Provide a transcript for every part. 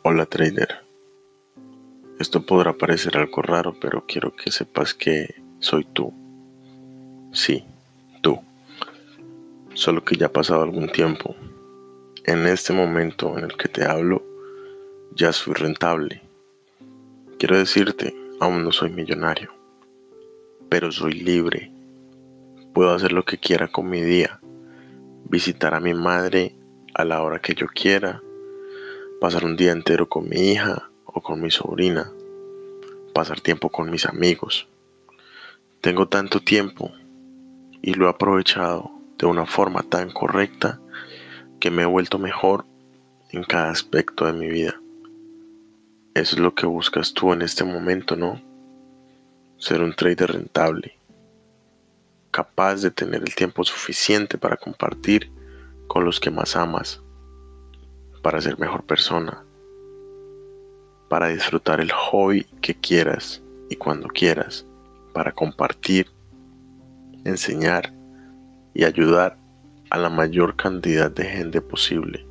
Hola trader, esto podrá parecer algo raro, pero quiero que sepas que soy tú. Sí, tú. Solo que ya ha pasado algún tiempo. En este momento en el que te hablo, ya soy rentable. Quiero decirte, aún no soy millonario, pero soy libre. Puedo hacer lo que quiera con mi día. Visitar a mi madre a la hora que yo quiera. Pasar un día entero con mi hija o con mi sobrina. Pasar tiempo con mis amigos. Tengo tanto tiempo y lo he aprovechado de una forma tan correcta que me he vuelto mejor en cada aspecto de mi vida. Eso es lo que buscas tú en este momento, ¿no? Ser un trader rentable, capaz de tener el tiempo suficiente para compartir con los que más amas, para ser mejor persona, para disfrutar el hobby que quieras y cuando quieras, para compartir, enseñar y ayudar a la mayor cantidad de gente posible.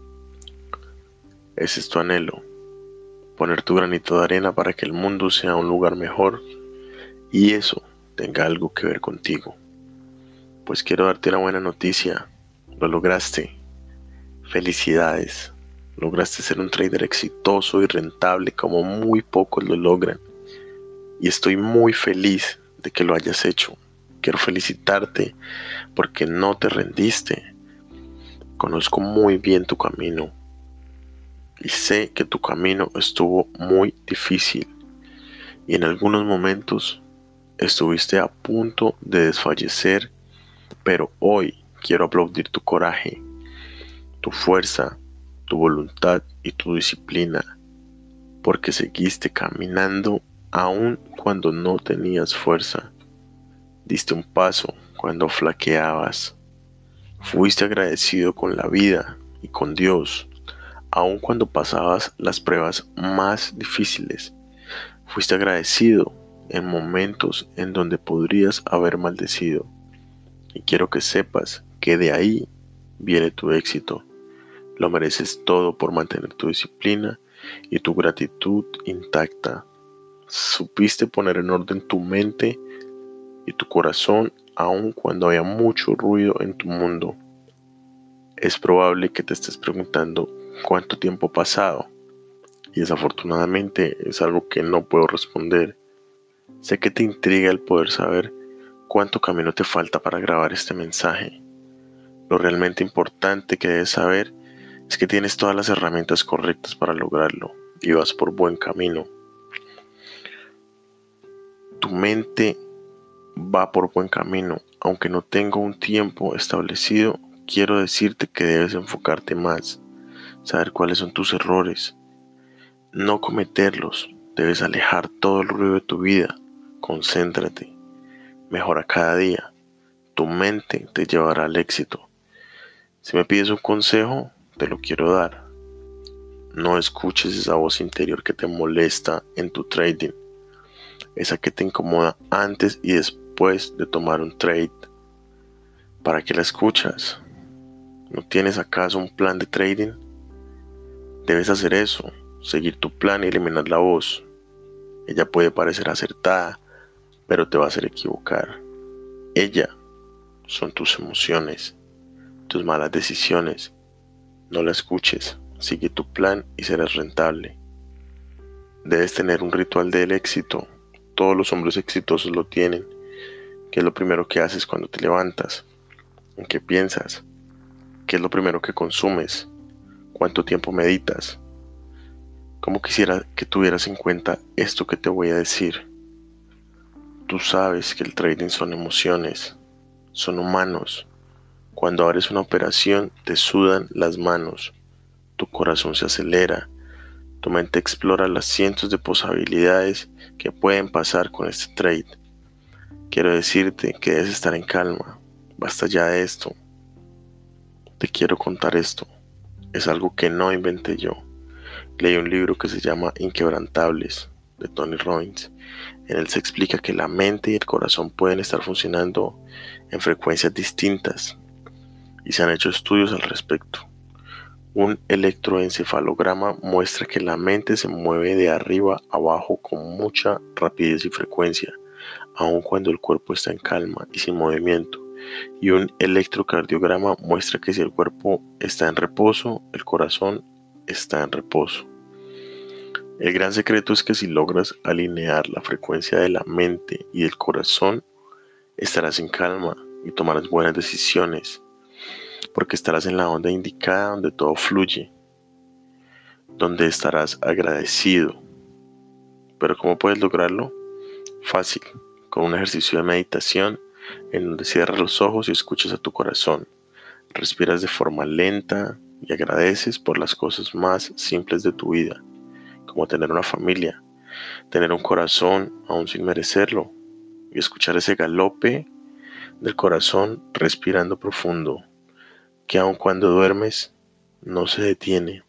Ese es tu anhelo, poner tu granito de arena para que el mundo sea un lugar mejor y eso tenga algo que ver contigo. Pues quiero darte una buena noticia, lo lograste. Felicidades, lograste ser un trader exitoso y rentable como muy pocos lo logran. Y estoy muy feliz de que lo hayas hecho. Quiero felicitarte porque no te rendiste. Conozco muy bien tu camino y sé que tu camino estuvo muy difícil y en algunos momentos estuviste a punto de desfallecer, pero hoy quiero aplaudir tu coraje, tu fuerza, tu voluntad y tu disciplina, porque seguiste caminando aun cuando no tenías fuerza. Diste un paso cuando flaqueabas. Fuiste agradecido con la vida y con Dios, aun cuando pasabas las pruebas más difíciles. Fuiste agradecido en momentos en donde podrías haber maldecido. Y quiero que sepas que de ahí viene tu éxito. Lo mereces todo por mantener tu disciplina y tu gratitud intacta. Supiste poner en orden tu mente y tu corazón aun cuando había mucho ruido en tu mundo. Es probable que te estés preguntando cuánto tiempo ha pasado y desafortunadamente es algo que no puedo responder. Sé que te intriga el poder saber cuánto camino te falta para grabar este mensaje. Lo realmente importante que debes saber es que tienes todas las herramientas correctas para lograrlo y vas por buen camino. Tu mente va por buen camino. Aunque no tengo un tiempo establecido, quiero decirte que debes enfocarte más, saber cuáles son tus errores, no cometerlos. Debes alejar todo el ruido de tu vida. Concéntrate, mejora cada día. Tu mente te llevará al éxito. Si me pides un consejo, te lo quiero dar. No escuches esa voz interior que te molesta en tu trading, esa que te incomoda antes y después de tomar un trade. ¿Para qué la escuchas? ¿No tienes acaso un plan de trading? Debes hacer eso, seguir tu plan y eliminar la voz. Ella puede parecer acertada, pero te va a hacer equivocar. Ella son tus emociones, tus malas decisiones. No la escuches, sigue tu plan y serás rentable. Debes tener un ritual del éxito. Todos los hombres exitosos lo tienen. ¿Qué es lo primero que haces cuando te levantas? ¿En qué piensas? ¿Qué es lo primero que consumes? ¿Cuánto tiempo meditas? ¿Cómo quisiera que tuvieras en cuenta esto que te voy a decir? Tú sabes que el trading son emociones, son humanos. Cuando abres una operación te sudan las manos, tu corazón se acelera, tu mente explora las cientos de posibilidades que pueden pasar con este trade. Quiero decirte que debes estar en calma, basta ya de esto. Te quiero contar esto, es algo que no inventé yo. Leí un libro que se llama Inquebrantables, de Tony Robbins. En él se explica que la mente y el corazón pueden estar funcionando en frecuencias distintas y se han hecho estudios al respecto. Un electroencefalograma muestra que la mente se mueve de arriba a abajo con mucha rapidez y frecuencia, aun cuando el cuerpo está en calma y sin movimiento. Y un electrocardiograma muestra que si el cuerpo está en reposo, el corazón está en reposo. El gran secreto es que si logras alinear la frecuencia de la mente y del corazón, estarás en calma y tomarás buenas decisiones, porque estarás en la onda indicada donde todo fluye, donde estarás agradecido. Pero ¿cómo puedes lograrlo? Fácil, con un ejercicio de meditación en donde cierras los ojos y escuchas a tu corazón. Respiras de forma lenta y agradeces por las cosas más simples de tu vida, como tener una familia, tener un corazón aún sin merecerlo, y escuchar ese galope del corazón respirando profundo, que aun cuando duermes no se detiene,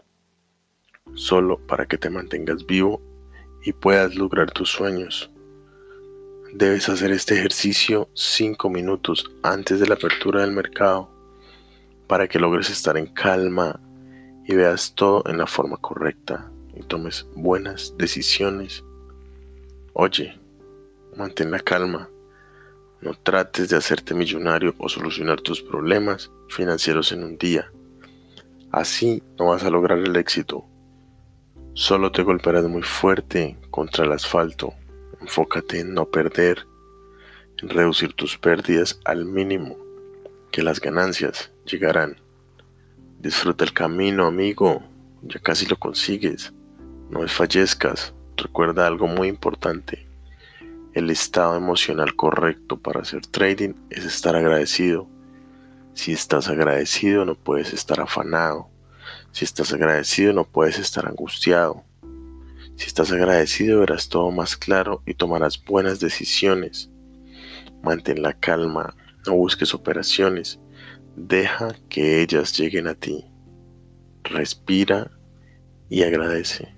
solo para que te mantengas vivo y puedas lograr tus sueños. Debes hacer este ejercicio 5 minutos antes de la apertura del mercado para que logres estar en calma y veas todo en la forma correcta y tomes buenas decisiones. Oye, mantén la calma. No trates de hacerte millonario o solucionar tus problemas financieros en un día. Así no vas a lograr el éxito. Solo te golpearás muy fuerte contra el asfalto. Enfócate en no perder, en reducir tus pérdidas al mínimo, que las ganancias llegarán. Disfruta el camino, amigo. Ya casi lo consigues. No desfallezcas. Recuerda algo muy importante. El estado emocional correcto para hacer trading es estar agradecido. Si estás agradecido, no puedes estar afanado. Si estás agradecido, no puedes estar angustiado. Si estás agradecido, verás todo más claro y tomarás buenas decisiones. Mantén la calma, no busques operaciones. Deja que ellas lleguen a ti. Respira y agradece.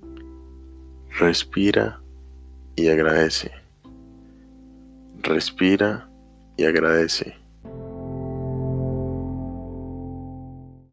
Respira y agradece. Respira y agradece.